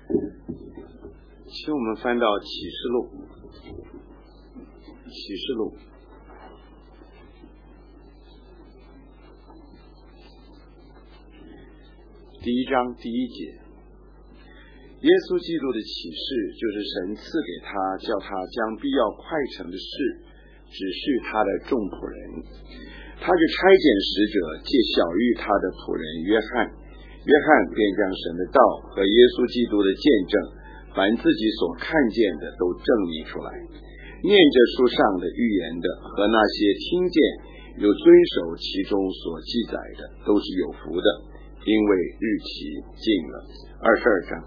请我们翻到启示录，启示录第1章第1节。耶稣基督的启示就是神赐给他，叫他将必要快成的事指示他的众仆人。他就差遣使者借晓谕他的仆人约翰，约翰便将神的道和耶稣基督的见证，凡自己所看见的都证明出来。念着书上的预言的和那些听见有遵守其中所记载的，都是有福的，因为日期近了。22章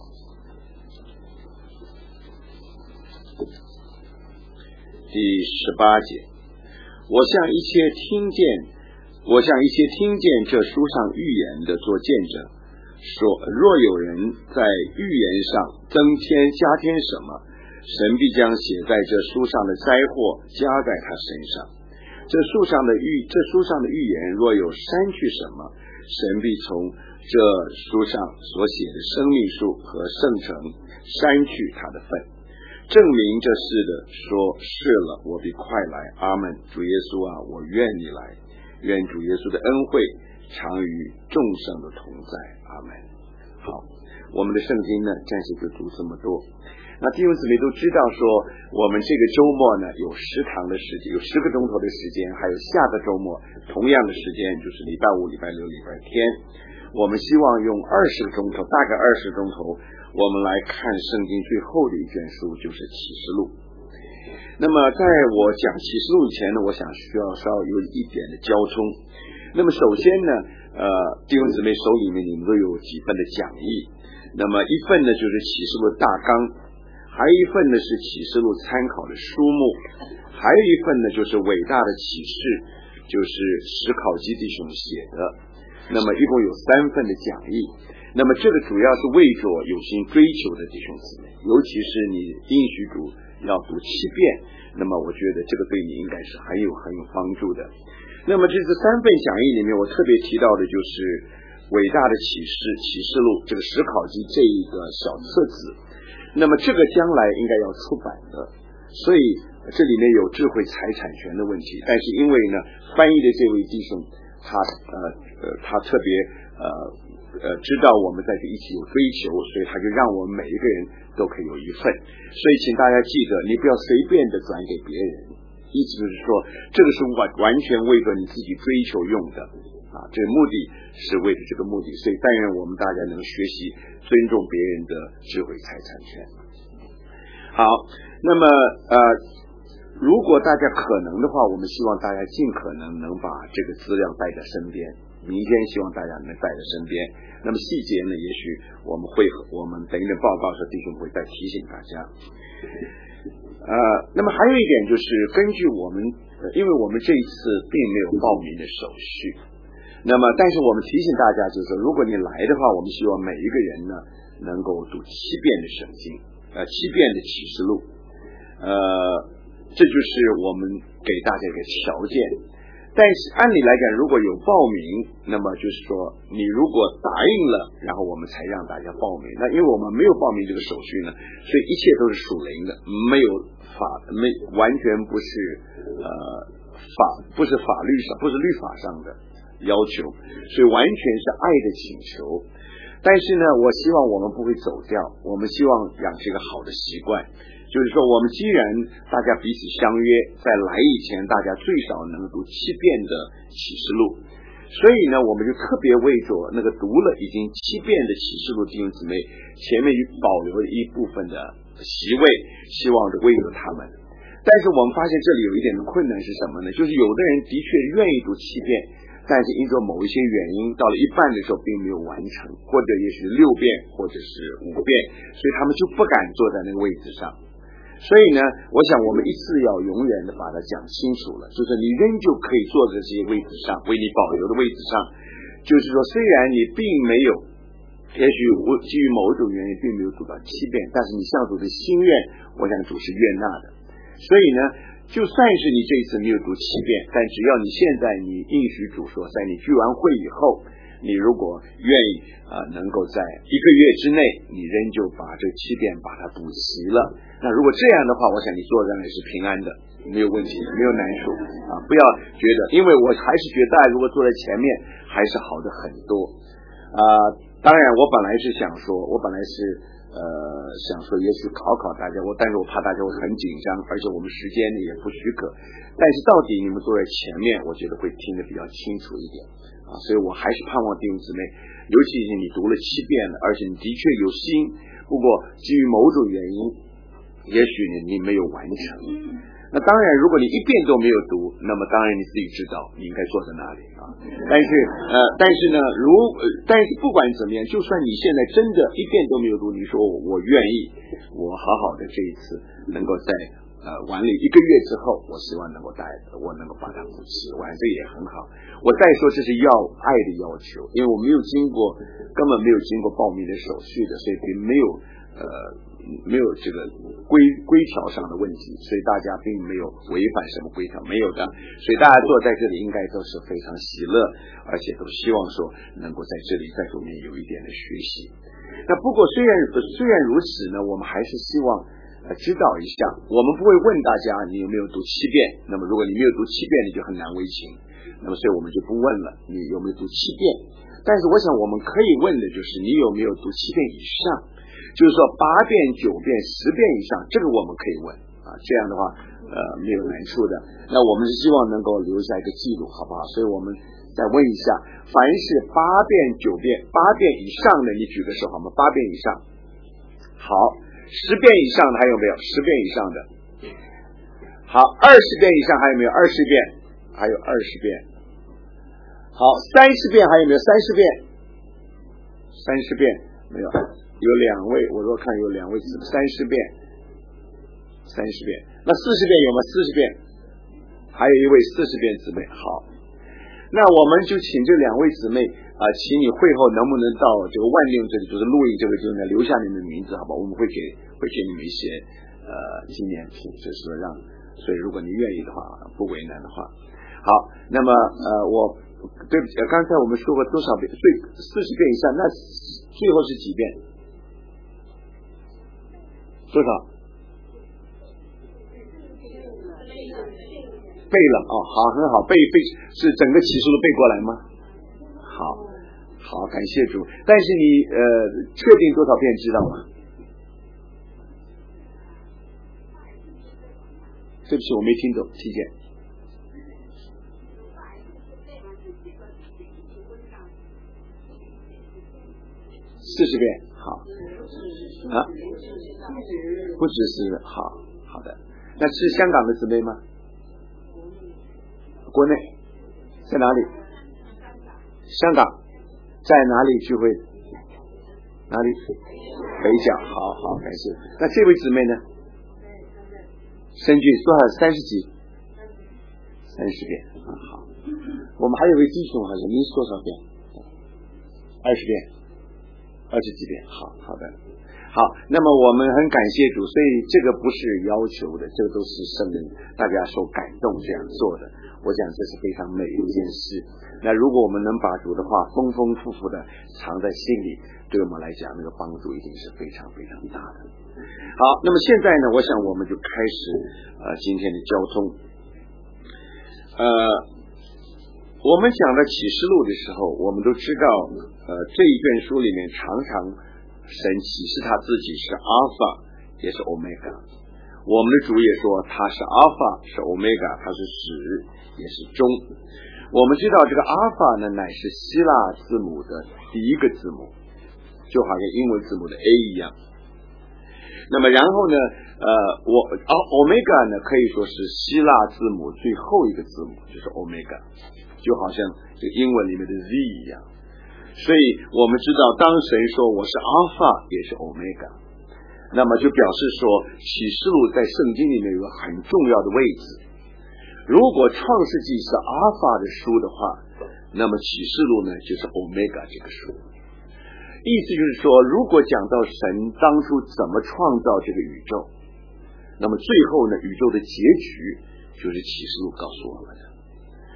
第18节。我向一些听见这书上预言的做见证，说若有人在预言上增添加添什么，神必将写在这书上的灾祸加在他身上。这书上的预言若有删去什么，神必从这书上所写的生命树和圣城删去他的份。证明这事的说是了，我必快来。阿们。主耶稣啊，我愿你来，愿主耶稣的恩惠常与众生的同在。阿们。好，我们的圣经呢暂时就读这么多。那弟兄姊妹都知道说，我们这个周末呢有10堂的时间，有10个钟头的时间，还有下个周末同样的时间，就是礼拜五、礼拜六、礼拜天，我们希望用20个钟头，大概20个钟头，我们来看圣经最后的一卷书，就是启示录。那么在我讲启示录以前呢，我想需要稍微有一点的交通。那么首先呢，弟兄姊妹手里面你们都有几份的讲义，那么一份呢就是启示录大纲，还有一份呢是启示录参考的书目，还有一份呢就是伟大的启示，就是史考基弟兄写的。那么一共有3份的讲义。那么这个主要是为着有心追求的弟兄姊妹，尤其是你应许主要读7遍，那么我觉得这个对你应该是很有帮助的。那么这3份讲义里面，我特别提到的就是伟大的启示录这个史考基这一个小册子，那么这个将来应该要出版的，所以这里面有智慧财产权的问题，但是因为呢翻译的这位弟兄他特别知道我们在这一起有追求，所以他就让我们每一个人都可以有一份。所以请大家记得，你不要随便的转给别人，意思就是说这个是完全为着你自己追求用的这个目的是为了这个目的，所以但愿我们大家能学习尊重别人的智慧财产权。好，那么如果大家可能的话，我们希望大家尽可能能把这个资料带在身边，明天希望大家能带在身边。那么细节呢，也许我们等一等报告时弟兄会再提醒大家。那么还有一点就是根据因为我们这一次并没有报名的手续，那么但是我们提醒大家，就是说如果你来的话，我们希望每一个人呢能够读7遍的圣经，7遍的启示录，这就是我们给大家一个条件。但是按理来讲，如果有报名，那么就是说你如果答应了，然后我们才让大家报名。那因为我们没有报名这个手续呢，所以一切都是属灵的，完全不是法律上，不是律法上的要求，所以完全是爱的请求。但是呢，我希望我们不会走掉，我们希望养成一个好的习惯，就是说我们既然大家彼此相约，在来以前大家最少能读7遍的启示录，所以呢我们就特别为着那个读了已经7遍的启示录弟兄姊妹，前面保留了一部分的席位，希望是为着他们。但是我们发现这里有一点的困难是什么呢？就是有的人的确愿意读7遍，但是因着某一些原因，到了一半的时候并没有完成，或者也许6遍或者是5遍，所以他们就不敢坐在那个位置上。所以呢，我想我们一次要永远的把它讲清楚了，就是你仍旧可以坐在这些位置上，为你保留的位置上，就是说虽然你并没有，也许基于某种原因并没有读到7遍，但是你向主的心愿，我想主是悦纳的。所以呢，就算是你这一次没有读7遍，但只要你现在你应许主说，在你聚完会以后， 你如果愿意能够在1个月之内，你仍旧把这7遍把它补齐了，那如果这样的话，我想你做上来是平安的，没有问题，没有难处不要觉得，因为我还是觉得大家如果坐在前面还是好的很多当然我本来是想说也许考大家，但是我怕大家会很紧张，而且我们时间呢也不许可，但是到底你们坐在前面，我觉得会听得比较清楚一点所以我还是盼望弟兄姊妹，尤其是你读了7遍了，而且你的确有心，不过基于某种原因，也许你没有完成。那当然如果你1遍都没有读，那么当然你自己知道你应该坐在哪里但是呢但是不管怎么样，就算你现在真的1遍都没有读，你说我愿意，我好好的这一次能够在完了1个月之后，我希望能够把它补齐完，这也很好。我再说这是爱的要求，因为我根本没有经过报名的手续的，所以并没有这个规条上的问题，所以大家并没有违反什么规条，没有的，所以大家坐在这里应该都是非常喜乐，而且都希望说能够在这里在里面有一点的学习。那不过虽然如此呢，我们还是希望知道一下，我们不会问大家你有没有读7遍，那么如果你没有读7遍，你就很难为情，那么所以我们就不问了你有没有读7遍，但是我想我们可以问的就是你有没有读7遍以上，就是说8遍、9遍、10遍以上，这个我们可以问这样的话没有难处的。那我们是希望能够留下一个记录，好不好？所以我们再问一下，凡是8遍、9遍、8遍以上的，你举个手好吗？8遍以上，好。10遍以上的还有没有？10遍以上的，好。20遍以上还有没有？20遍，还有20遍，好。30遍还有没有？30遍，30遍没有。有2位，我如果看有2位30遍，30遍，那40遍有吗？40遍，还有一位40遍姊妹，好。那我们就请这2位姊妹请你会后能不能到这个万定这里，就是录音这个地方留下你们的名字，好吧？我们会给你们一些纪念品，就是所以如果你愿意的话，不为难的话，好。那么对不起，刚才我们说过多少遍？所以40遍以上，那最后是几遍？多少？背了好，很好，背是整个启示录背过来吗？好，感谢主。但是你确定多少遍知道吗？对不起，我没听懂，听见。40遍，好不只是好的。那是香港的姊妹吗？国内在哪里？香港在哪里聚会？哪里？北角，好，感谢。那这位姊妹呢？深圳多少？30几？30遍好。我们还有位弟兄好像您是多少遍？20遍，20几遍，好的。好，那么我们很感谢主，所以这个不是要求的，这个都是圣灵大家受感动这样做的，我想这是非常美的一件事。那如果我们能把主的话丰丰富富的藏在心里，对我们来讲那个帮助一定是非常非常大的。好，那么现在呢，我想我们就开始今天的交通。我们讲到启示录的时候，我们都知道这一卷书里面常常神启示他自己是阿尔法也是欧米伽，我们的主也说他是阿尔法是欧米伽，他是始也是终。我们知道这个阿尔法呢乃是希腊字母的第一个字母，就好像英文字母的 A 一样。那么然后呢欧米伽呢可以说是希腊字母最后一个字母，就是欧米伽，就好像这个英文里面的 Z 一样。所以我们知道当神说我是阿尔法也是欧米伽，那么就表示说启示录在圣经里面有个很重要的位置。如果创世纪是阿尔法的书的话，那么启示录呢就是欧米伽这个书。意思就是说，如果讲到神当初怎么创造这个宇宙，那么最后呢宇宙的结局就是启示录告诉我们的。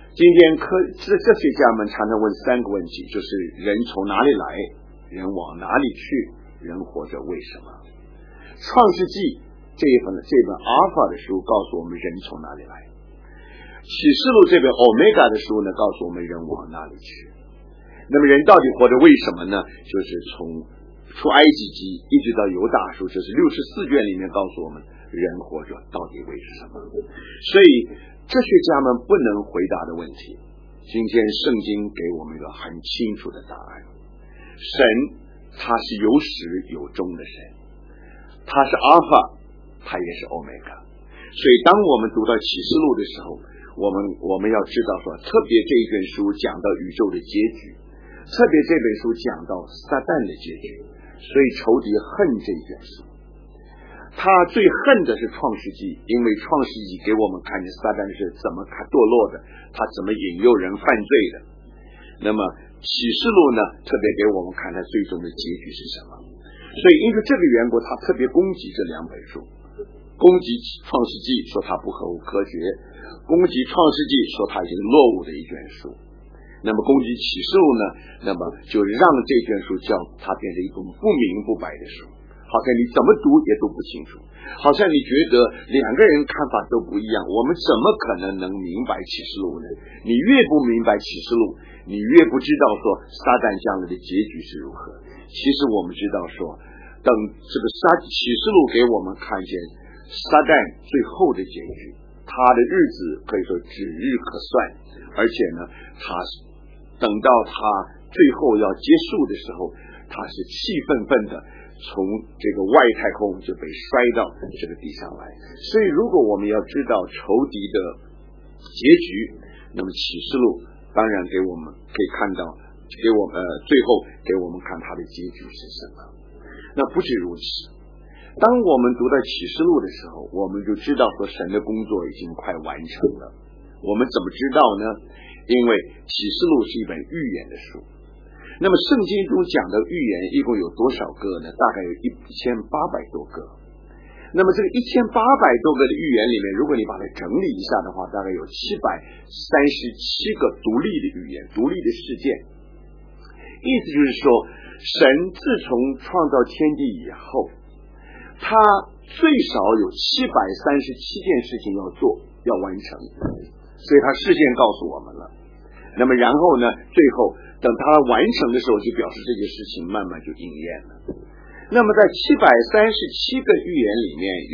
今天哲学家们常常问3个问题，就是人从哪里来，人往哪里去，人活着为什么。创世纪这本阿尔法的书告诉我们人从哪里来，启示录这本欧米伽的书呢告诉我们人往哪里去。那么人到底活着为什么呢？就是从出埃及记一直到犹大书，这是64卷里面告诉我们人活着到底为什么。所以哲学家们不能回答的问题，今天圣经给我们一个很清楚的答案。神他是有始有终的神，他是阿尔法，他也是欧米伽。所以当我们读到启示录的时候，我们要知道说，特别这一卷书讲到宇宙的结局，特别这本书讲到撒旦的结局，所以仇敌恨这一卷书。他最恨的是创世纪，因为创世纪给我们看见撒旦是怎么堕落的，他怎么引诱人犯罪的。那么启示录呢，特别给我们看他最终的结局是什么。所以因为这个缘故，他特别攻击这2本书，攻击创世纪说他不合乎科学，攻击创世纪说他已经落伍的一卷书。那么攻击启示录呢，那么就让这卷书叫它变成一种不明不白的书，好像你怎么读也读不清楚，好像你觉得2个人看法都不一样，我们怎么可能明白启示录呢？你越不明白启示录，你越不知道说撒旦将来的结局是如何。其实我们知道说，等这个启示录给我们看见撒旦最后的结局，他的日子可以说指日可算，而且呢等到他最后要结束的时候，他是气愤愤的从这个外太空就被摔到这个地上来。所以如果我们要知道仇敌的结局，那么启示录当然给我们可以看到，最后给我们看他的结局是什么。那不止如此，当我们读到启示录的时候，我们就知道说神的工作已经快完成了。我们怎么知道呢？因为启示录是一本预言的书。那么圣经中讲的预言一共有多少个呢？大概有1800多个。那么这个1800多个的预言里面，如果你把它整理一下的话，大概有737个独立的预言，独立的事件。意思就是说，神自从创造天地以后，他最少有737件事情要做，要完成，所以他事先告诉我们了。那么然后呢，最后等他完成的时候，就表示这件事情慢慢就应验了。那么在737个预言里面，有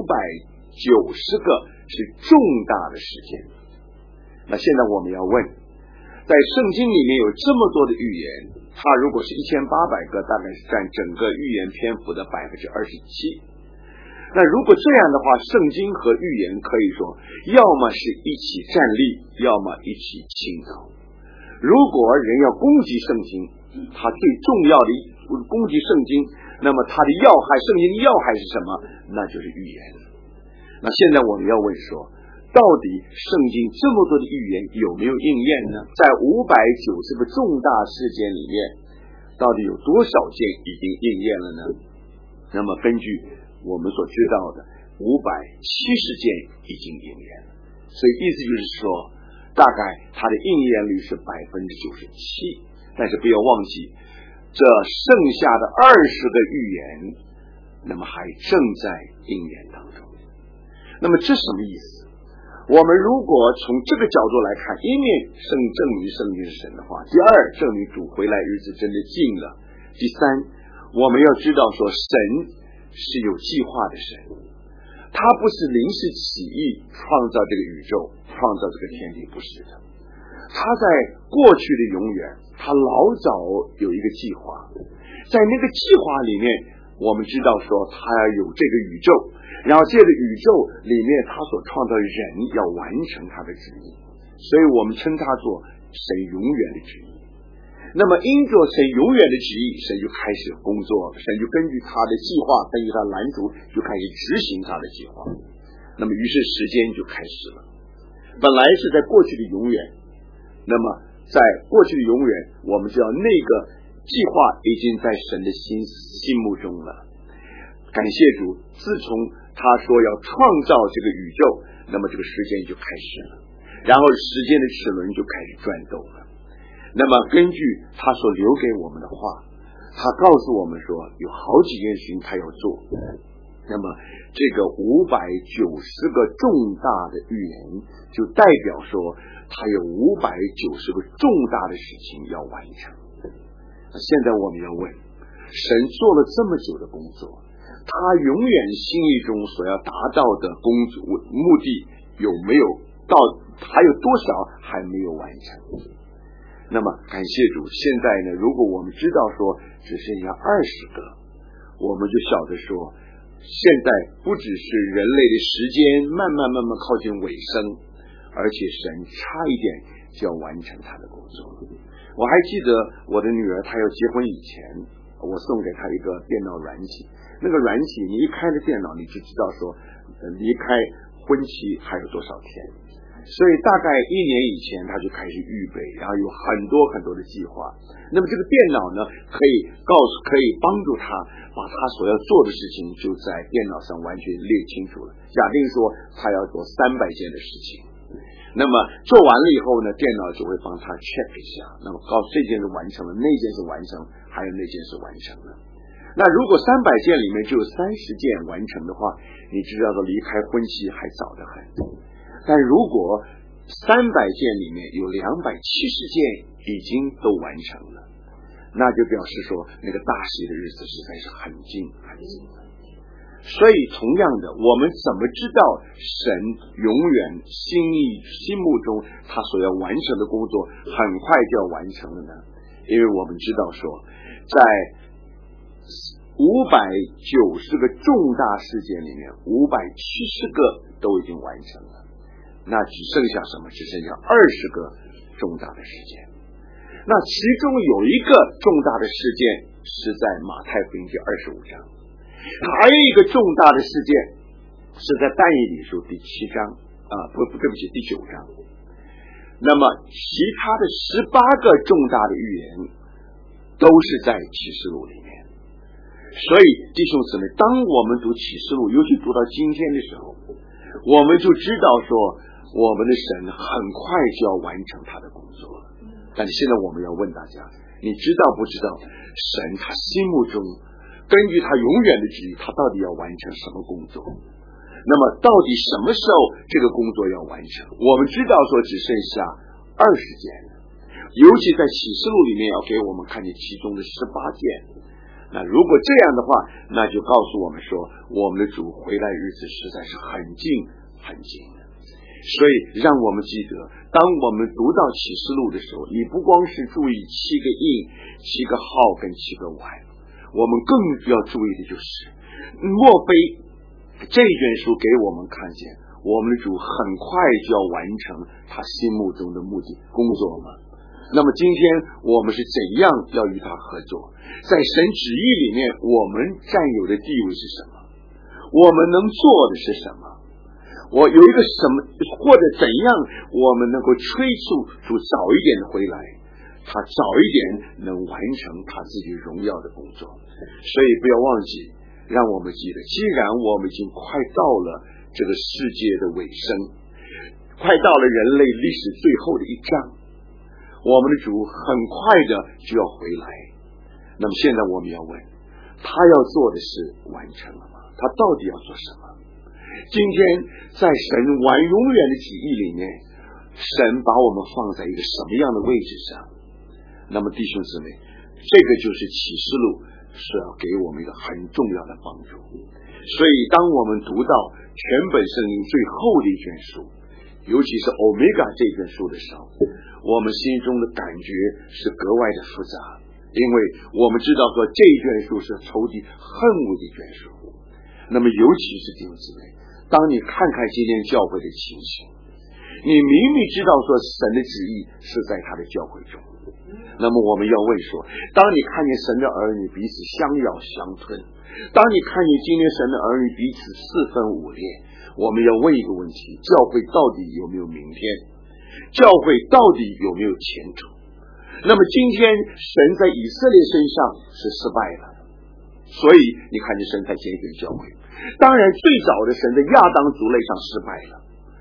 590个是重大的事件。那现在我们要问，在圣经里面有这么多的预言，它如果是1800个，大概是占整个预言篇幅的27%。那如果这样的话，圣经和预言可以说要么是一起站立，要么一起倾倒。如果人要攻击圣经，他最重要的攻击圣经，那么他的要害，圣经的要害是什么？那就是预言。那现在我们要问说，到底圣经这么多的预言有没有应验呢？在590个重大事件里面，到底有多少件已经应验了呢？那么根据我们所知道的570件已经应验了，所以意思就是说，大概它的应验率是97%。但是不要忘记，这剩下的20个预言，那么还正在应验当中。那么这什么意思？我们如果从这个角度来看，一面证明圣经是神的话，第二证明主回来日子真的近了，第三我们要知道说神是有计划的神，他不是临时起意创造这个宇宙，创造这个天地，不是的。他在过去的永远，他老早有一个计划，在那个计划里面，我们知道说他要有这个宇宙，然后借着宇宙里面他所创造的人要完成他的旨意，所以我们称他做神永远的旨意。那么因着神永远的旨意，神就开始工作，神就根据他的计划，根据他的蓝图，就开始执行他的计划。那么于是时间就开始了，本来是在过去的永远，那么在过去的永远，我们知道那个计划已经在神的心目中了。感谢主，自从他说要创造这个宇宙，那么这个时间就开始了。 然后时间的齿轮就开始转动了。那么根据他所留给我们的话，他告诉我们说有好几件事情他要做。那么这个590个重大的预言就代表说他有590个重大的事情要完成。现在我们要问，神做了这么久的工作，他永远心意中所要达到的工作目的有没有到，还有多少还没有完成？那么感谢主，现在呢，如果我们知道说只剩下20个，我们就晓得说现在不只是人类的时间慢慢靠近尾声，而且神差一点就要完成他的工作。我还记得我的女儿她要结婚以前，我送给她一个电脑软体，那个软体你一开了电脑你就知道说离开婚期还有多少天，所以大概1年以前她就开始预备，然后有很多的计划。那么这个电脑呢可以帮助她把她所要做的事情就在电脑上完全列清楚了。假定说她要做300件的事情，那么做完了以后呢，电脑就会帮他 check 一下，那么告诉这件是完成了，那件是完成，还有那件是完成了。那如果300件里面就有30件完成的话，你知道离开婚期还早得很。但如果300件里面有270件已经都完成了，那就表示说那个大喜的日子实在是很近很近。所以同样的，我们怎么知道神永远心目中他所要完成的工作很快就要完成了呢？因为我们知道说在590个重大事件里面570个都已经完成了，那只剩下什么？只剩下20个重大的事件。那其中有一个重大的事件是在马太福音第25章，还有一个重大的事件是在但以理书第7章对不起第9章。那么其他的18个重大的预言都是在启示录里面。所以弟兄姊妹，当我们读启示录，尤其读到今天的时候，我们就知道说我们的神很快就要完成他的工作了。但是现在我们要问大家，你知道不知道神他心目中根据他永远的旨意，他到底要完成什么工作？那么到底什么时候这个工作要完成？我们知道说只剩下20件，尤其在启示录里面要给我们看见其中的18件。那如果这样的话，那就告诉我们说我们的主回来日子实在是很近很近的。所以让我们记得，当我们读到启示录的时候，你不光是注意7个印、7个号跟7个碗，我们更要注意的就是，莫非这卷书给我们看见我们的主很快就要完成他心目中的目的工作吗？那么今天我们是怎样要与他合作？在神旨意里面我们占有的地位是什么？我们能做的是什么？我有一个什么，或者怎样我们能够催促主早一点的回来，他早一点能完成他自己荣耀的工作。所以不要忘记，让我们记得，既然我们已经快到了这个世界的尾声，快到了人类历史最后的一章，我们的主很快的就要回来。那么现在我们要问，他要做的事完成了吗？他到底要做什么？今天在神永远的旨意里面，神把我们放在一个什么样的位置上？那么弟兄姊妹，这个就是启示录是要给我们一个很重要的帮助。所以当我们读到全本圣经最后的一卷书，尤其是欧米伽这卷书的时候，我们心中的感觉是格外的复杂，因为我们知道说这一卷书是仇敌恨恶的一卷书。那么尤其是弟兄姊妹，当你看看今天教会的情形，你明明知道说神的旨意是在他的教会中，那么我们要问说，当你看见神的儿女彼此相咬相吞，当你看见今天神的儿女彼此4分5裂，我们要问一个问题，教会到底有没有明天？教会到底有没有前途？那么今天神在以色列身上是失败了，所以你看见神才拣选教会。当然最早的神在亚当族类上失败了，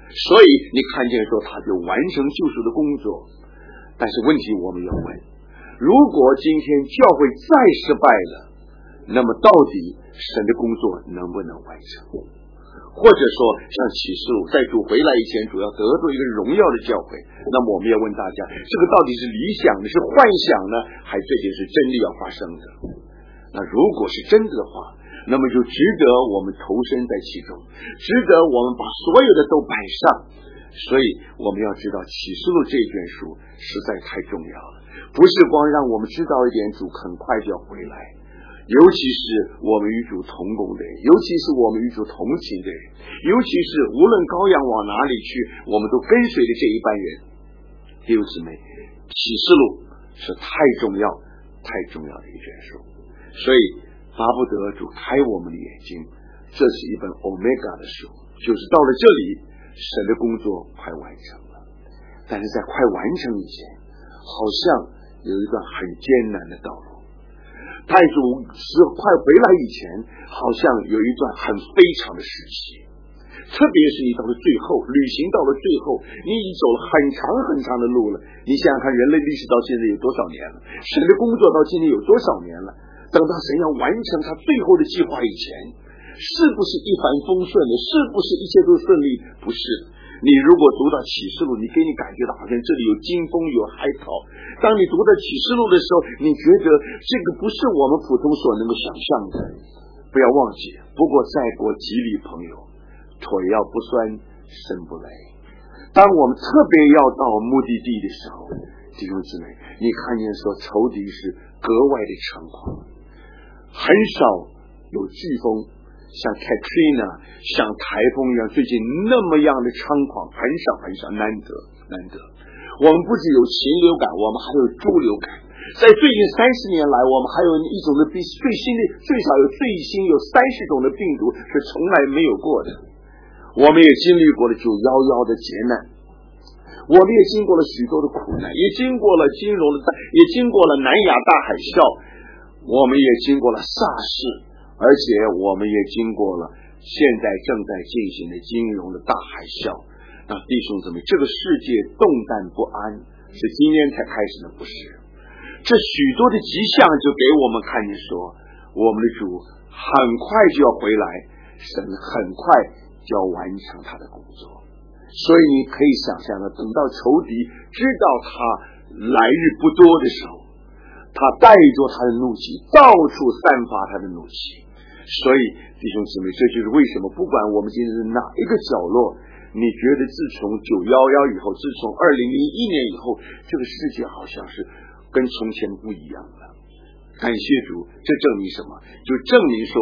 所以你看见说他就完成救赎的工作。但是问题我们要问，如果今天教会再失败了，那么到底神的工作能不能完成？或者说像启示录在主回来以前主要得做一个荣耀的教会，那么我们要问大家，这个到底是理想的，是幻想呢，还这件是真的要发生的？那如果是真的的话，那么就值得我们投身在其中，值得我们把所有的都摆上。所以我们要知道启示录这卷书实在太重要了，不是光让我们知道一点主很快就要回来，尤其是我们与主同工的人，尤其是我们与主同行的人，尤其是无论羔羊往哪里去我们都跟随的这一班人。弟兄姊妹，启示录是太重要的一卷书，所以巴不得主开我们的眼睛，这是一本 Omega 的书，就是到了这里神的工作快完成了，但是在快完成以前好像有一段很艰难的道路，太主是快回来以前好像有一段很非常的时期，特别是你到了最后，旅行到了最后，你已经走了很长很长的路了。你想想看，人类历史到现在有多少年了，神的工作到今天有多少年了，等到神要完成他最后的计划以前，是不是一帆风顺的，是不是一切都顺利？不是。你如果读到启示录，你给你感觉到好像这里有金风有海草，当你读到启示录的时候，你觉得这个不是我们普通所能够想象的。不要忘记，不过在国激励朋友，腿要不酸身不累。当我们特别要到目的地的时候，弟兄姊妹，你看见说仇敌是格外的猖狂，很少有飓风像 Katrina 像台风一样最近那么样的猖狂，很少，难得。我们不只有禽流感，我们还有猪流感，在最近30年来，我们还有一种的比最新的最少有30种的病毒是从来没有过的。我们也经历过了911的劫难，我们也经过了许多的苦难，也经过了金融的，也经过了南亚大海啸，我们也经过了萨士，而且我们也经过了现在正在进行的金融的大海啸。那弟兄姊妹，这个世界动荡不安是今天才开始的，不是？这许多的迹象就给我们看见说，我们的主很快就要回来，神很快就要完成他的工作。所以你可以想象的，等到仇敌知道他来日不多的时候，他带着他的怒气到处散发他的怒气。所以弟兄姊妹，这就是为什么不管我们今天是哪一个角落，你觉得自从911以后，自从2001年以后，这个世界好像是跟从前不一样了。感谢主，这证明什么？就证明说，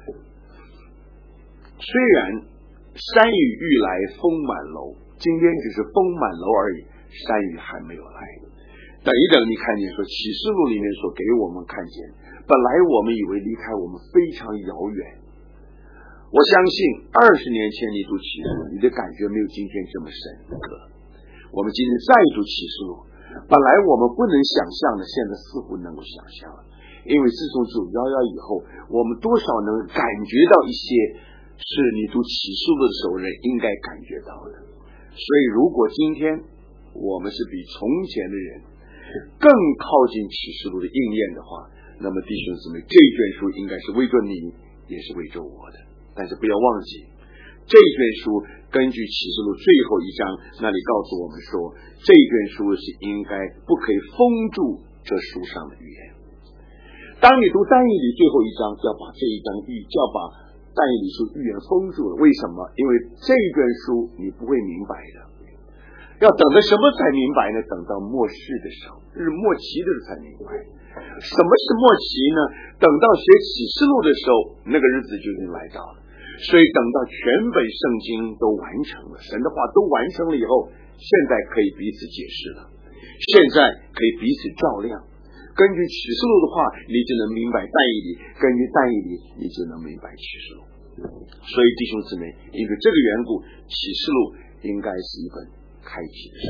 虽然山雨欲来风满楼，今天只是风满楼而已，山雨还没有来。等一等，你看见说启示录里面所给我们看见，本来我们以为离开我们非常遥远，我相信20年前你读启示录，你的感觉没有今天这么深刻。我们今天再读启示录，本来我们不能想象的，现在似乎能够想象了。因为自从911以后，我们多少能感觉到一些是你读启示录的时候人应该感觉到的。所以如果今天我们是比从前的人更靠近启示录的应验的话，那么弟兄姊妹，这卷书应该是为着你，也是为着我的。但是不要忘记，这卷书根据启示录最后一章那里告诉我们说，这卷书是应该不可以封住这书上的预言。当你读但以理最后一章，就要把这一章就要把但以理书预言封住了。为什么？因为这卷书你不会明白的，要等到什么才明白呢？等到末世的时候，就是末期的时候才明白。什么是末期呢？等到写启示录的时候，那个日子就已经来到了。所以等到全本圣经都完成了，神的话都完成了以后，现在可以彼此解释了，现在可以彼此照亮。根据启示录的话，你就能明白但以理；根据但以理，你就能明白启示录。所以弟兄姊妹，因为这个缘故，启示录应该是一本开启的书。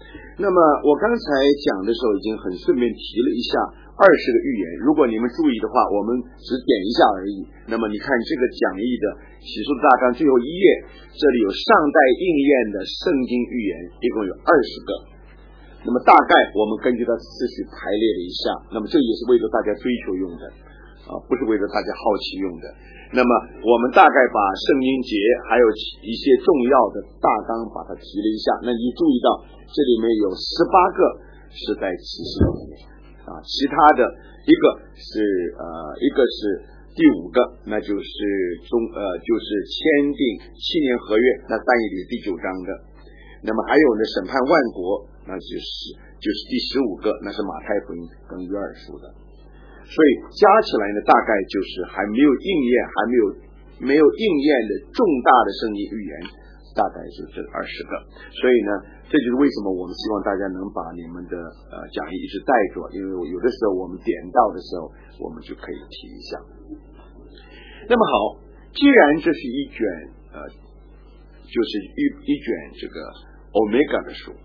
那么我刚才讲的时候已经很顺便提了一下20个预言，如果你们注意的话，我们只点一下而已。那么你看这个讲义的启示录大纲最后一页，这里有上代应验的圣经预言，一共有20个。那么大概我们根据它次序排列了一下，那么这也是为了大家追求用的不是为了大家好奇用的。那么我们大概把圣经节还有一些重要的大纲把它提了一下，那你注意到这里面有18个是在启示录里面其他的一个是第5个，那就是签订7年合约，那但以理第9章的。那么还有呢，审判万国，那就是第15个，那是马太福音跟约珥书的。所以加起来呢，大概就是还没有应验，没有应验的重大的圣经预言，大概是这20个。所以呢，这就是为什么我们希望大家能把你们的讲义一直带着，因为有的时候我们点到的时候，我们就可以提一下。那么好，既然这是一卷就是一卷这个 Omega 的书。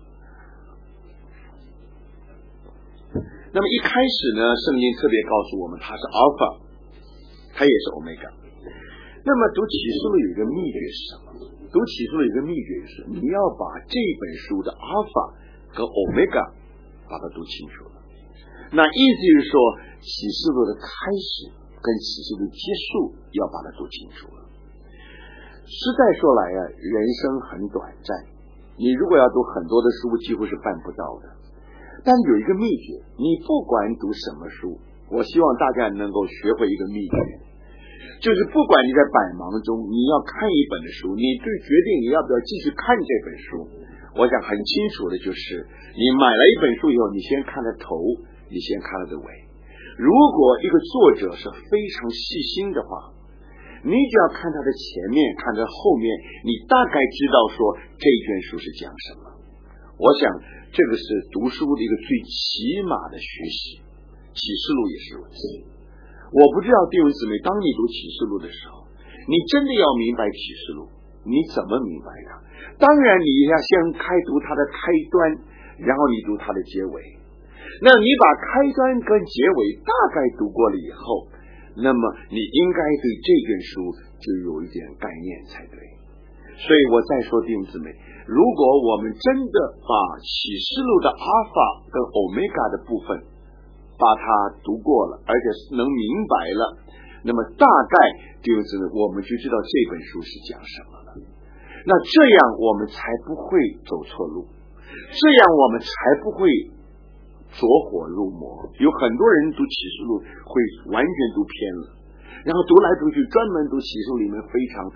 那么一开始呢，圣经特别告诉我们它是 Alpha， 它也是 Omega。那么读启示录有一个秘诀是什么？读启示录有一个秘诀是你要把这本书的 Alpha 和 Omega 把它读清楚了。那意思就是说，启示录的开始跟启示录结束要把它读清楚了。实在说来人生很短暂，你如果要读很多的书，几乎是办不到的。但有一个秘诀，你不管读什么书，我希望大家能够学会一个秘诀，就是不管你在百忙中你要看一本的书，你就决定你要不要继续看这本书。我想很清楚的就是你买了一本书以后，你先看了头，你先看了尾。如果一个作者是非常细心的话，你只要看他的前面，看他后面，你大概知道说这卷书是讲什么。我想这个是读书的一个最起码的学习，启示录也是如此。我不知道弟兄姊妹，当你读启示录的时候，你真的要明白启示录，你怎么明白它？当然你要先读它的开端，然后你读它的结尾。那你把开端跟结尾大概读过了以后，那么你应该对这卷书就有一点概念才对。所以我再说弟兄姊妹，如果我们真的把启示录的阿法跟欧米伽的部分把它读过了，而且能明白了，那么大概弟兄姊妹我们就知道这本书是讲什么了。那这样我们才不会走错路，这样我们才不会着火入魔。有很多人读启示录会完全读偏了，然后读来读去专门读启示录里面非常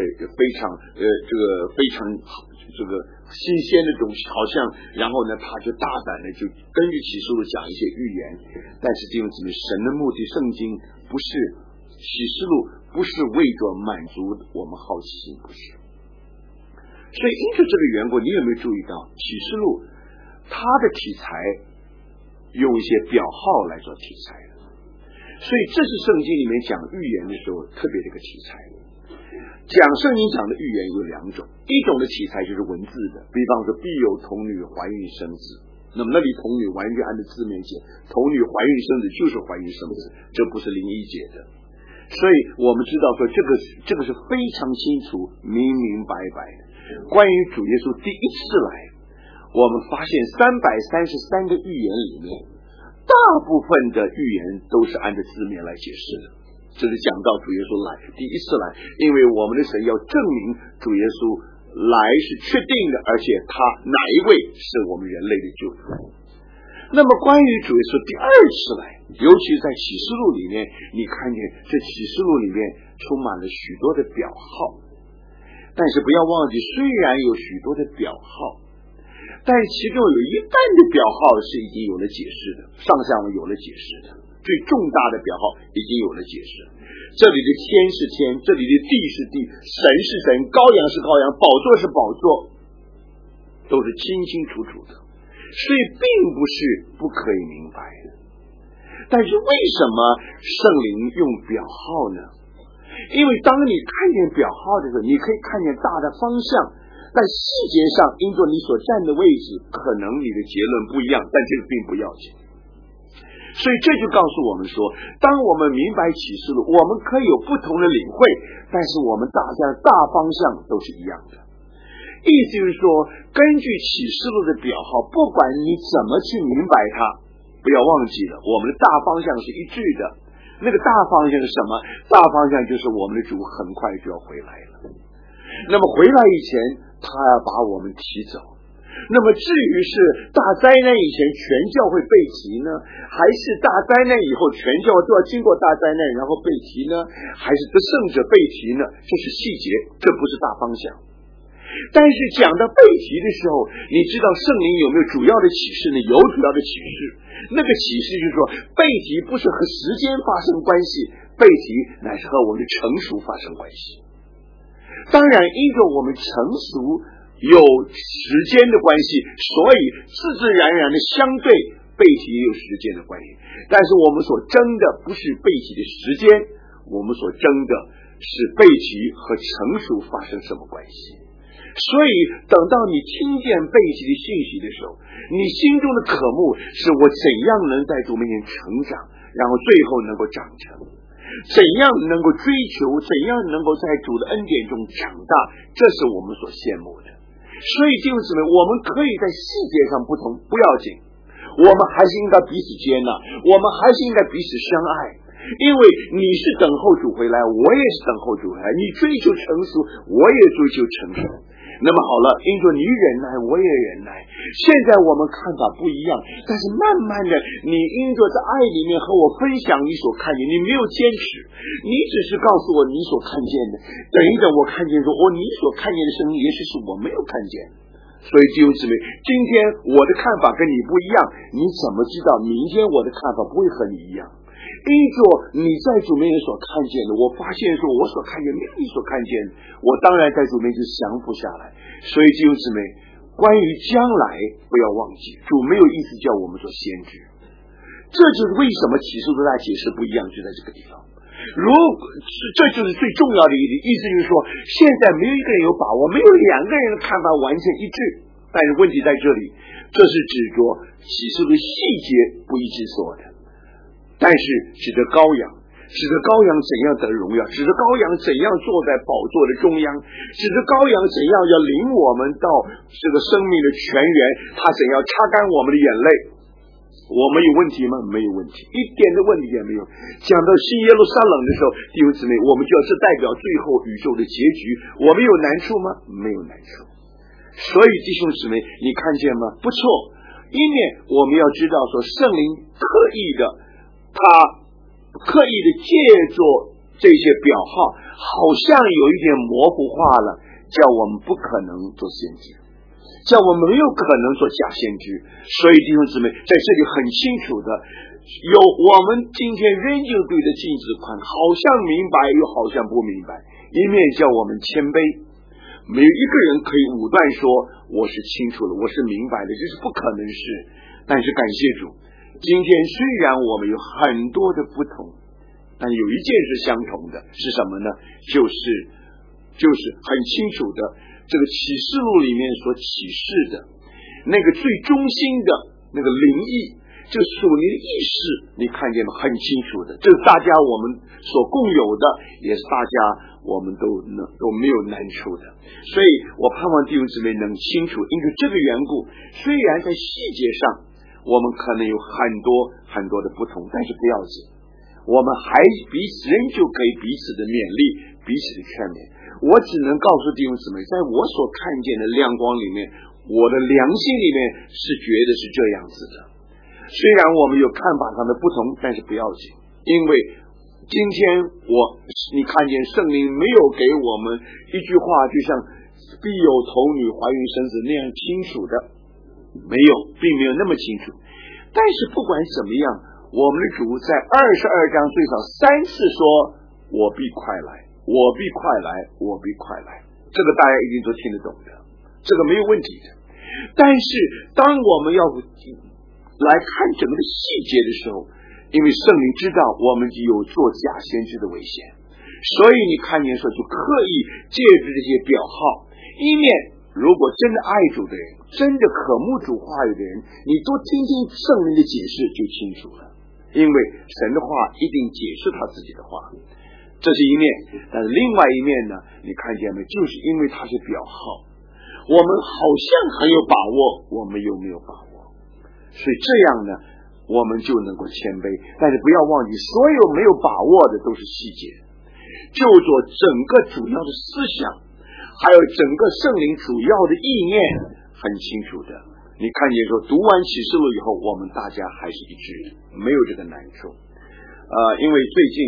这个新鲜的东西，好像然后呢他就大胆的就根据启示录讲一些预言。但是弟兄姊妹，神的目的，圣经不是，启示录不是为着满足我们好奇心，不是。所以因着这个缘故，你有没有注意到启示录它的题材用一些表号来做题材的？所以这是圣经里面讲预言的时候特别的一个题材。讲圣经讲的预言有2种，一种的题材就是文字的，比方说必有童女怀孕生子，那么那里童女完全按照字面解，童女怀孕生子就是怀孕生子，这不是灵异解的。所以我们知道说这个是非常清楚明明白白的。关于主耶稣第一次来，我们发现333个预言里面，大部分的预言都是按照字面来解释的。这是讲到主耶稣来第一次来，因为我们的神要证明主耶稣来是确定的，而且他哪一位是我们人类的救主。那么关于主耶稣第二次来，尤其在启示录里面，你看见这启示录里面充满了许多的表号，但是不要忘记，虽然有许多的表号，但其中有一半的表号是已经有了解释的，上下文有了解释的，最重大的表号已经有了解释。这里的天是天，这里的地是地，神是神，羔羊是羔羊，宝座是宝座，都是清清楚楚的，所以并不是不可以明白的。但是为什么圣灵用表号呢？因为当你看见表号的时候，你可以看见大的方向， 在细节上因着你所站的位置，可能你的结论不一样，但这个并不要紧。所以这就告诉我们说，当我们明白启示录，我们可以有不同的领会，但是我们大家的大方向都是一样的。意思就是说，根据启示录的表号，不管你怎么去明白它，不要忘记了我们的大方向是一致的。那个大方向是什么？大方向就是我们的主很快就要回来了。那么回来以前，他要把我们提走。那么至于是大灾难以前全教会被提呢，还是大灾难以后全教会都要经过大灾难然后被提呢，还是得胜者被提呢？这是细节，这不是大方向。但是讲到被提的时候，你知道圣灵有没有主要的启示呢？有主要的启示。那个启示就是说，被提不是和时间发生关系，被提乃是和我们的成熟发生关系。当然因着我们成熟有时间的关系，所以自自然然的相对被提也有时间的关系。但是我们所争的不是被提的时间，我们所争的是被提和成熟发生什么关系。所以等到你听见被提的信息的时候，你心中的渴慕是我怎样能在主面前成长，然后最后能够长成，怎样能够追求，怎样能够在主的恩典中长大，这是我们所羡慕的。所以弟兄姊妹，我们可以在细节上不同不要紧，我们还是应该彼此接纳，我们还是应该彼此相爱。因为你是等候主回来，我也是等候主回来，你追求成熟，我也追求成熟。那么好了，因着你忍耐，我也忍耐。现在我们看法不一样，但是慢慢的，你因着在爱里面和我分享你所看见，你没有坚持，你只是告诉我你所看见的。等一等，我看见说，你所看见的声音，也许是我没有看见。所以弟兄姊妹，今天我的看法跟你不一样，你怎么知道明天我的看法不会和你一样？因着你在主面前所看见的，我发现说我所看见没有你所看见的，我当然在主面前降服下来。所以弟兄姊妹，关于将来不要忘记，主没有意思叫我们做先知。这就是为什么启示录大家解释不一样，就在这个地方。这就是最重要的一点，意思就是说，现在没有一个人有把握，没有两个人的看法完全一致。但是问题在这里，这是指着启示录的细节不一致说的。但是指着羔羊，指着羔羊怎样得荣耀，指着羔羊怎样坐在宝座的中央，指着羔羊怎样要领我们到这个生命的泉源，他怎样擦干我们的眼泪。我们有问题吗？没有问题，一点的问题也没有。讲到新耶路撒冷的时候，弟兄姊妹，我们就要是代表最后宇宙的结局，我们有难处吗？没有难处。所以弟兄姊妹，你看见吗？不错，一面我们要知道说，圣灵刻意的借着这些表号，好像有一点模糊化了，叫我们不可能做先知，叫我们没有可能做假先知。所以弟兄姊妹，在这里很清楚的，我们今天仍旧对着镜子看，好像明白又好像不明白，一面叫我们谦卑。没有一个人可以武断说我是清楚了，我是明白的，这是不可能是。但是感谢主，今天虽然我们有很多的不同，但有一件是相同的，是什么呢？就是很清楚的，这个启示录里面所启示的那个最中心的那个灵意，这个属灵的意识，你看见吗？很清楚的，这是大家我们所共有的，也是大家我们都没有难处的。所以我盼望弟兄姊妹能清楚，因为这个缘故，虽然在细节上我们可能有很多很多的不同，但是不要紧，我们还彼此仍旧可以彼此的勉励，彼此的劝勉。我只能告诉弟兄姊妹，在我所看见的亮光里面，我的良心里面是觉得是这样子的。虽然我们有看法上的不同，但是不要紧，因为今天你看见圣灵没有给我们一句话就像必有童女怀孕生子那样清楚的，没有，并没有那么清楚。但是不管怎么样，我们的主在22章最少3次说我必快来，我必快来，我必快来，这个大家一定都听得懂的，这个没有问题的。但是当我们要来看整个的细节的时候，因为圣灵知道我们有做假先知的危险，所以你看见说就刻意借着这些表号，一面如果真的爱主的人，真的渴慕主话语的人，你多听听圣灵的解释就清楚了。因为神的话一定解释他自己的话，这是一面。但是另外一面呢，你看见没？就是因为他是表号，我们好像很有把握，我们又没有把握，所以这样呢，我们就能够谦卑。但是不要忘记，所有没有把握的都是细节，就做整个主要的思想，还有整个圣灵主要的意念很清楚的。你看见说读完启示录以后，我们大家还是一致的，没有这个难处。因为最近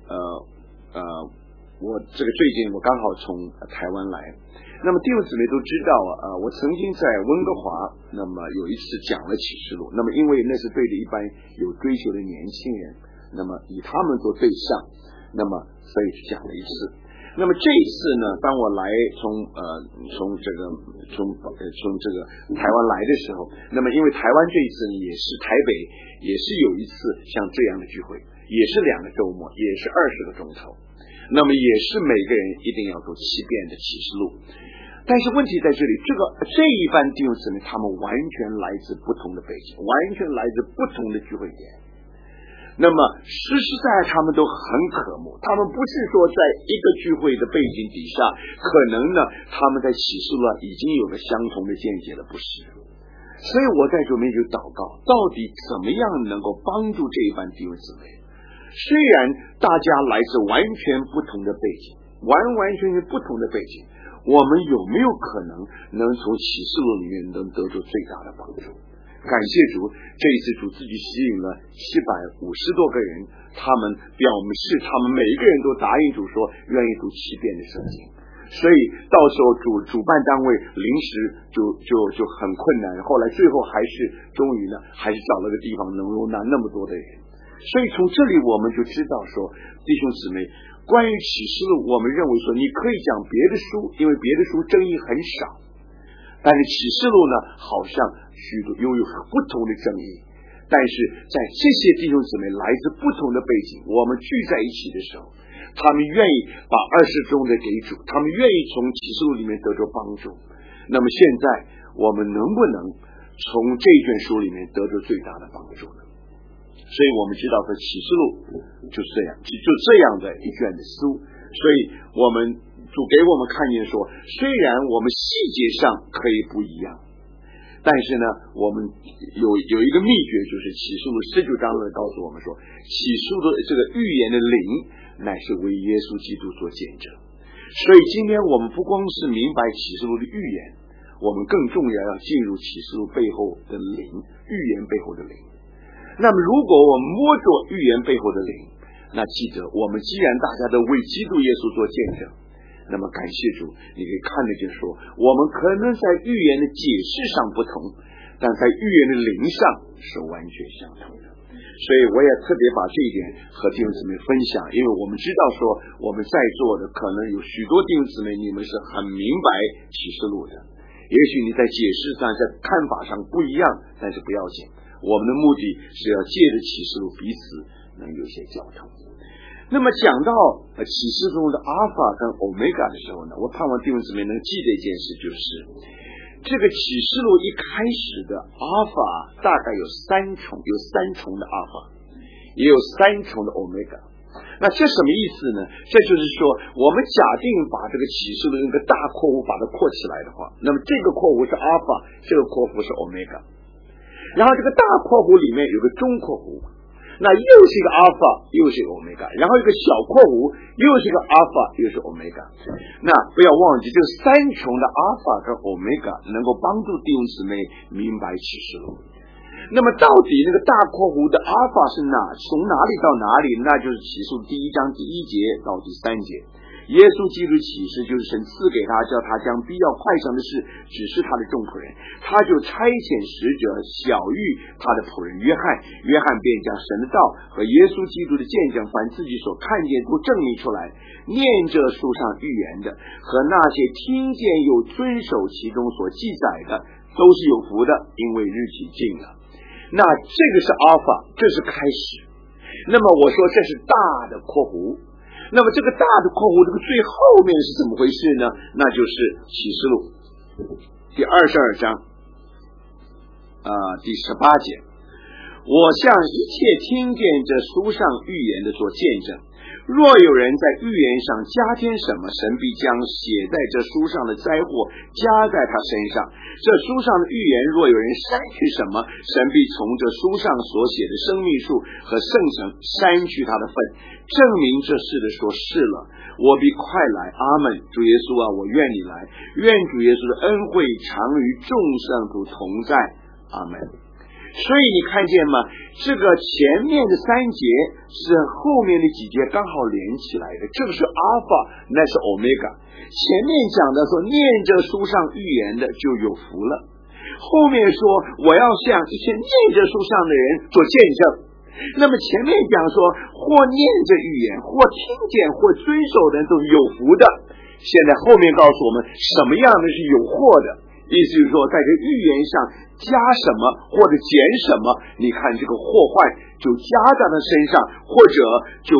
最近我刚好从台湾来，那么弟兄姊妹都知道我曾经在温哥华，那么有一次讲了启示录，那么因为那是对着一般有追求的年轻人，那么以他们做对象，那么所以讲了一次。那么这一次呢，当我来从这个台湾来的时候，那么因为台湾这一次呢，也是台北也是有一次像这样的聚会，也是2个周末，也是20个钟头，那么也是每个人一定要读7遍的启示录。但是问题在这里，这一班弟兄姊妹他们完全来自不同的背景，完全来自不同的聚会点，那么实在他们都很渴慕，他们不是说在一个聚会的背景底下，可能呢他们在启示录已经有了相同的见解了，不是。所以我在这边就祷告，到底怎么样能够帮助这一班弟兄姊妹？虽然大家来自完全不同的背景，完全不同的背景，我们有没有可能能从启示录里面能得出最大的帮助？感谢主，这一次主自己吸引了750多个人，他们表示他们每一个人都答应主说愿意读7遍的圣经，所以到时候主办单位临时就很困难，后来最后终于呢还是找了个地方能容纳那么多的人。所以从这里我们就知道说，弟兄姊妹，关于启示录，我们认为说你可以讲别的书，因为别的书争议很少，但是启示录呢好像许多拥有不同的争议。但是在这些弟兄姊妹来自不同的背景，我们聚在一起的时候，他们愿意把20中的给主，他们愿意从启示录里面得着帮助。那么现在我们能不能从这卷书里面得着最大的帮助呢？所以我们知道说启示录就是这样，就这样的一卷的书。所以我们主给我们看见说，虽然我们细节上可以不一样，但是呢我们有一个秘诀，就是启示录19章告诉我们说，启示录的这个预言的灵乃是为耶稣基督做见证。所以今天我们不光是明白启示录的预言，我们更重要要进入启示录背后的灵，预言背后的灵。那么如果我们摸着预言背后的灵，那记得我们既然大家都为基督耶稣做见证，那么感谢主，你可以看得见说，我们可能在预言的解释上不同，但在预言的灵上是完全相同的。所以我也特别把这一点和弟兄姊妹分享，因为我们知道说我们在座的可能有许多弟兄姊妹，你们是很明白启示录的，也许你在解释上在看法上不一样，但是不要紧，我们的目的是要借着启示录彼此能有些交通。那么讲到启示中的阿尔法跟欧米伽的时候呢，我盼望弟兄姊妹能记得一件事，就是这个启示录一开始的阿尔法大概有3重的阿尔法，也有3重的欧米伽。那这什么意思呢？这就是说，我们假定把这个启示录一个大括弧把它扩起来的话，那么这个括弧是阿尔法，这个括弧是欧米伽，然后这个大括弧里面有个中括弧，那又是一个阿尔法，又是一个欧米伽，然后一个小括弧，又是一个阿尔法，又是欧米伽。那不要忘记，这3重的阿尔法跟欧米伽能够帮助弟兄姊妹明白启示录。那么到底那个大括弧的阿尔法是从哪里到哪里？那就是启示录1章1节到3节。耶稣基督启示就是神赐给他，叫他将必要快上的事指示他的众仆人，他就差遣使者晓谕他的仆人约翰，约翰便将神的道和耶稣基督的见证，凡自己所看见都证明出来，念着书上预言的和那些听见又遵守其中所记载的，都是有福的，因为日期近了。那这个是阿尔法，这是开始。那么我说这是大的括弧，那么这个大的括弧这个最后面是怎么回事呢？那就是启示录。 第22章第18节，我向一切听见这书上预言的做见证，若有人在预言上加添什么，神必将写在这书上的灾祸加在他身上。这书上的预言若有人删去什么，神必从这书上所写的生命树和圣城删去他的份，证明这事的说是了。我必快来，阿门。主耶稣啊，我愿你来，愿主耶稣的恩惠常与众圣徒同在，阿门。所以你看见吗？这个前面的3节是后面的几节刚好连起来的，这个是阿法，那是欧米伽。前面讲的说念着书上预言的就有福了，后面说我要向一些念着书上的人做见证。那么前面讲说或念着预言，或听见，或遵守的人都有福的，现在后面告诉我们什么样的是有祸的，意思就是说在这预言上加什么或者减什么，你看这个祸患就加在他身上，或者就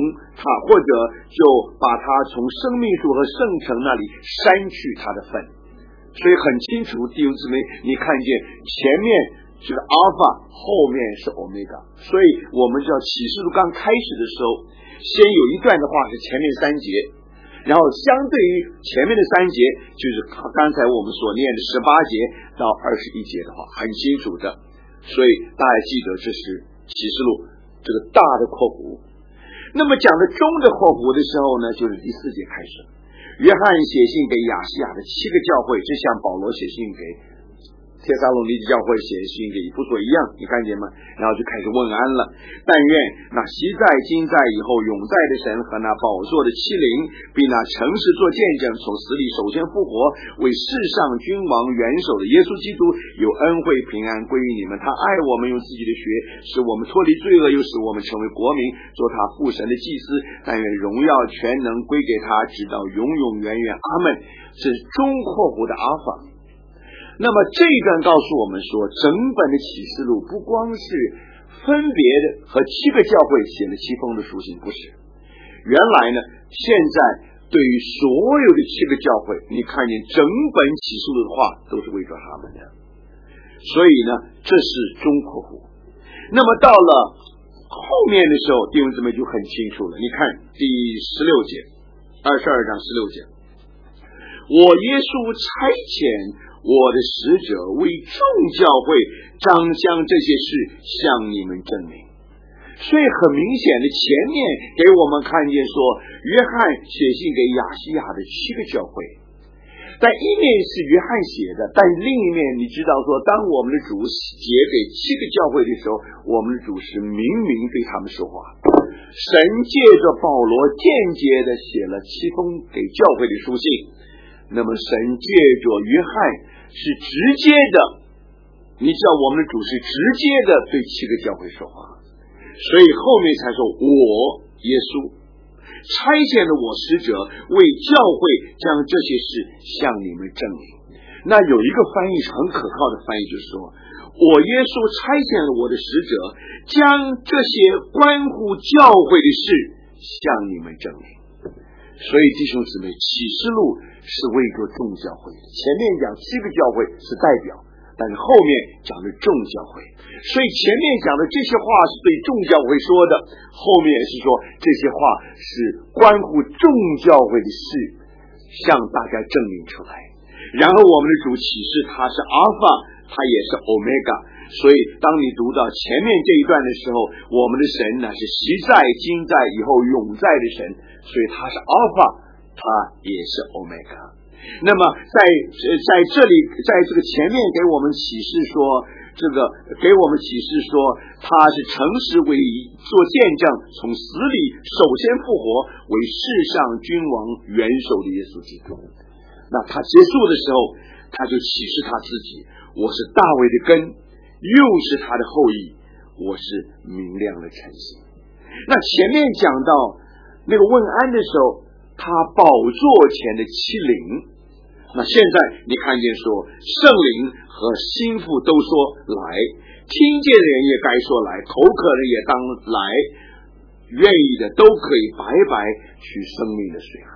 把他从生命树和圣城那里删去他的份。所以很清楚，弟兄姊妹，你看见前面这个阿尔法，后面是欧米伽。所以我们知道启示录刚开始的时候，先有一段的话是前面3节，然后相对于前面的3节，就是刚才我们所念的18节到21节的话，很清楚的。所以大家记得这是启示录这个大的括弧。那么讲的中的括弧的时候呢，就是第4节开始，约翰写信给亚细亚的7个教会，就像保罗写信给帖撒罗尼迦教会写信给以弗所一样，你看见吗？然后就开始问安了。但愿那昔在今在以后永在的神和那宝座的欺凌，并那诚实做见证从死里首先复活为世上君王元首的耶稣基督，有恩惠平安归于你们。他爱我们，用自己的血使我们脱离罪恶，又使我们成为国民，做他父神的祭司。但愿荣耀全能归给他，直到永永远远，阿门。这是中括弧的阿法。那么这一段告诉我们说，整本的启示录不光是分别的和7个教会写了7封的书信，不是。原来呢，现在对于所有的7个教会，你看见整本启示录的话都是为着他们的，所以呢，这是中括弧。那么到了后面的时候，弟兄姊妹就很清楚了。你看第16节，22章16节，我耶稣差遣我的使者为众教会彰显这些事，向你们证明。所以很明显的，前面给我们看见说，约翰写信给亚细亚的7个教会，但一面是约翰写的，但另一面你知道说，当我们的主写给7个教会的时候，我们的主是明明对他们说话。神借着保罗间接的写了7封给教会的书信，那么神借着约翰是直接的，你知道我们的主是直接的对7个教会说话，所以后面才说我耶稣差遣了我使者为教会将这些事向你们证明。那有一个翻译是很可靠的翻译，就是说我耶稣差遣了我的使者将这些关乎教会的事向你们证明。所以弟兄姊妹，启示录是为着众教会的，前面讲7个教会是代表，但是后面讲的众教会，所以前面讲的这些话是对众教会说的，后面是说这些话是关乎众教会的事，向大家证明出来。然后我们的主启示他是阿尔法，他也是欧米伽，所以当你读到前面这一段的时候，我们的神呢是昔在今在以后永在的神，所以他是阿尔法，他也是欧米伽。那么在这里，在这个前面给我们启示说，给我们启示说他是诚实为做见证，从死里首先复活为世上君王元首的耶稣基督。那他结束的时候，他就启示他自己，我是大卫的根，又是他的后裔，我是明亮的晨星。那前面讲到那个问安的时候，他宝座前的欺凌，那现在你看见说圣灵和心腹都说来，听见的人也该说来，口渴的也当来，愿意的都可以白白取生命的水喝。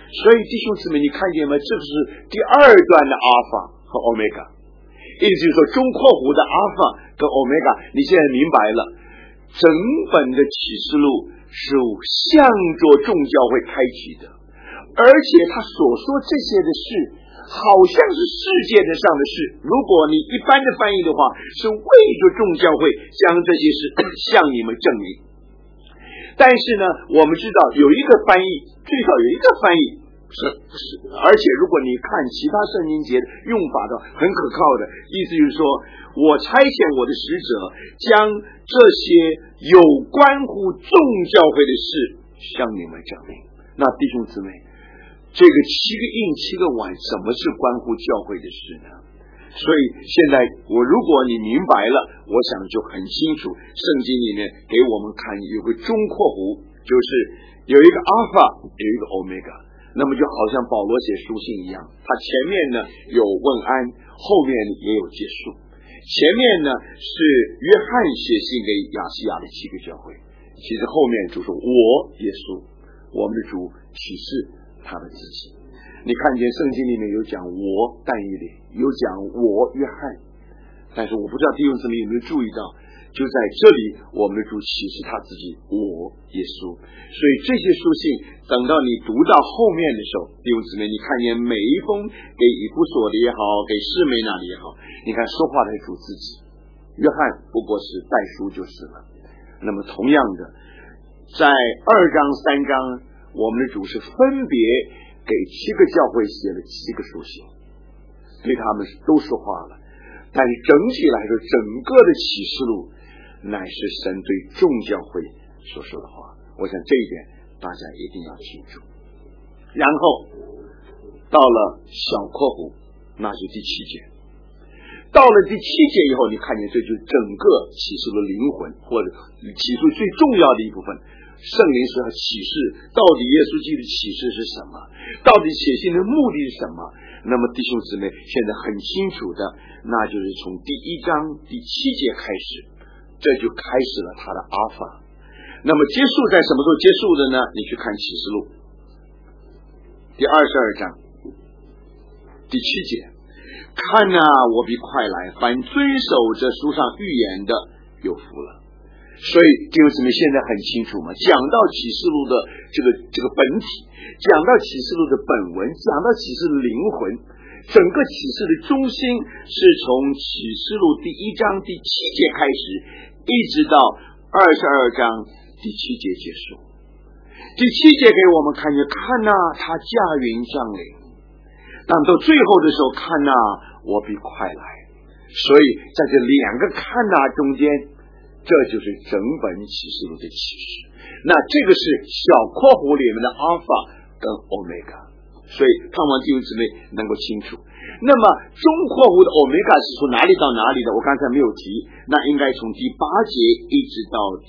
所以弟兄姊妹，你看见吗？这是第二段的阿尔法和欧米伽，意思就是说中括弧的阿尔法跟欧米伽，你现在明白了，整本的启示录是向着众教会开启的，而且他所说这些的事好像是世界的上的事，如果你一般的翻译的话，是为着众教会将这些事向你们证明。但是呢，我们知道有一个翻译，最少有一个翻译是，而且如果你看其他圣经节的用法的很可靠的，意思就是说，我差遣我的使者将这些有关乎众教会的事向你们证明。那弟兄姊妹，这个7个印7个碗什么是关乎教会的事呢？所以现在如果你明白了，我想就很清楚，圣经里面给我们看有个中括弧，就是有一个阿尔法，有一个欧米伽，那么就好像保罗写书信一样，他前面呢有问安，后面也有结束。前面呢是约翰写信给亚细亚的7个教会，其实后面就说我耶稣，我们的主启示他的自己。你看见圣经里面有讲我但以理，有讲我约翰，但是我不知道弟兄姊妹有没有注意到，就在这里我们的主启示他自己我耶稣。所以这些书信等到你读到后面的时候，弟兄姊妹，你看见每一封给以弗所的也好，给士梅那里也好，你看说话的是主自己，约翰不过是代书就是了。那么同样的，在2章3章我们的主是分别给7个教会写了7个书信，对他们都说话了，但是整体来说，整个的启示录乃是神对众教会所说的话。我想这一点大家一定要清楚。然后到了小括弧，那是第7节。到了第7节以后，你看见这就是整个启示的灵魂，或者启示最重要的一部分。圣灵是要启示到底耶稣基督的启示是什么，到底写信的目的是什么。那么弟兄姊妹现在很清楚的，那就是从第1章第7节开始，这就开始了他的阿尔法。那么结束在什么时候结束的呢？你去看启示录第22章第7节，看啊，我必快来，凡遵守这书上预言的有福了。所以弟兄姊妹现在很清楚嘛，讲到启示录的这个本体，讲到启示录的本文，讲到启示的灵魂，整个启示的中心是从启示录第1章第7节开始，一直到22章第7节结束。第7节给我们看见，看啊，他驾云降临，当到最后的时候，看啊，我必快来。所以在这2个看啊中间，这就是整本启示录的启示。那这个是小括弧里面的阿尔法跟欧米伽，所以盼望弟兄姊妹能够清楚。那么中括弧的欧米伽是从哪里到哪里的？我刚才没有提，那应该从第8节一直到第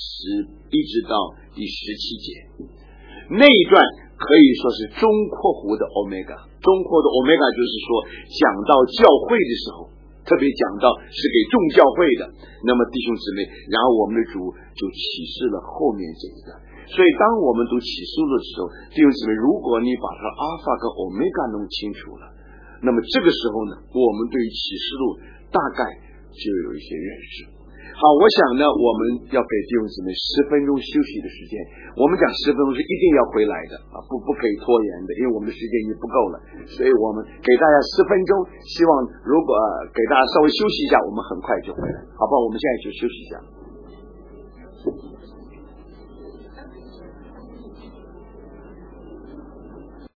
17节，那一段可以说是中括弧的欧米伽。中括弧的欧米伽就是说讲到教会的时候，特别讲到是给众教会的，那么弟兄姊妹，然后我们的主就启示了后面这一段。所以当我们读启示录的时候，弟兄姊妹，如果你把它阿尔法跟欧米伽弄清楚了，那么这个时候呢，我们对于启示录大概就有一些认识。好，我想呢，我们要给弟兄姊妹10分钟休息的时间。我们讲10分钟是一定要回来的啊，不可以拖延的，因为我们的时间已经不够了。所以我们给大家10分钟，希望如果给大家稍微休息一下，我们很快就回来，好不好？我们现在就休息一下。